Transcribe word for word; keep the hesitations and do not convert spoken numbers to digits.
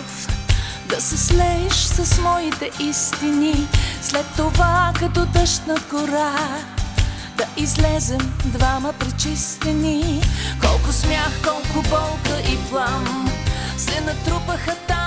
любов, да се слееш с моите истини. След това като дъжд над гора да излезем двама пречистени. Колко смях, колко болка и плам се натрупаха там